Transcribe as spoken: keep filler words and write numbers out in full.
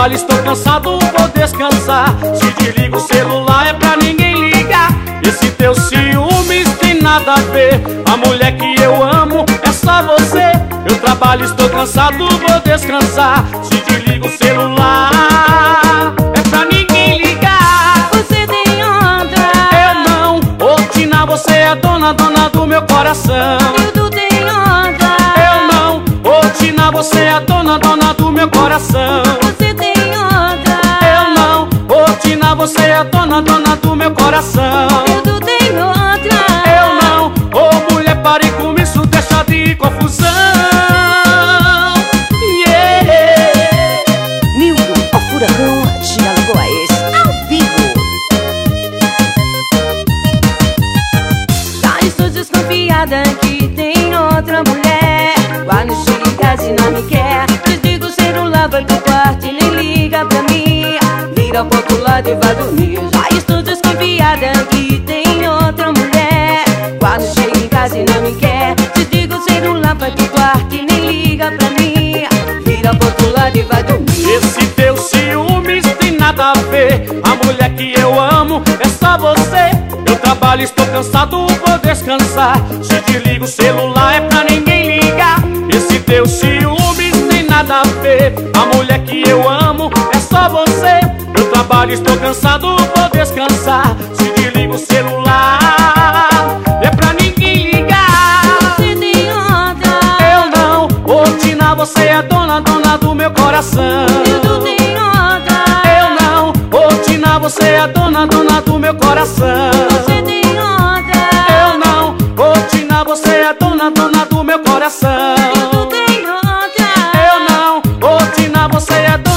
trabalho, estou cansado, vou descansar. Se desliga o celular é pra ninguém ligar. Esse teu ciúmes tem nada a ver. A mulher que eu amo é só você. Eu trabalho, estou cansado, vou descansar. Se desliga o celular é pra ninguém ligar. Você tem outra. Eu não, ô Tina, você é dona, dona do meu coração. Tudo tem outra. Eu não, ô Tina, você é dona, dona do meu coração. Você tem outra. Eu não, ô Tina, você é dona, dona do meu coração. Tudo tem outra. Eu não, ô mulher, pare com isso, deixa de confusão. Yeah. Nildo, ao furacão, de Alagoas, ao vivo. Já estou desconfiada que tem outra mulher. Quando chega em casa e não me quer, desliga o celular, vai pro quarto e nem liga pra mim. Vira pro outro lado e vai dormir. Já estou desconfiada que tem outra mulher. Quando chega em casa e não me quer, desliga o celular, vai pro quarto e nem liga pra mim. Vira pro outro lado e vai dormir. Esse teu ciúmes tem nada a ver. A mulher que eu amo é só você. Eu trabalho, estou cansado, vou descansar. Se desliga o celular é pra ninguém ligar. Esse teu ciúmes tem nada a ver. A mulher que eu amo é só você. Eu trabalho, estou cansado, vou descansar. Se desliga o celular é pra ninguém ligar. Você tem outra. Eu não, ô Tina, você é dona, dona do meu coração. Tudo tem outra. Eu não, ô Tina, você é dona, dona do meu coração. Você tem outra. Eu não, ô Tina, você é dona, dona do meu coração. Tudo tem outra. Eu não, ô Tina, você é dona.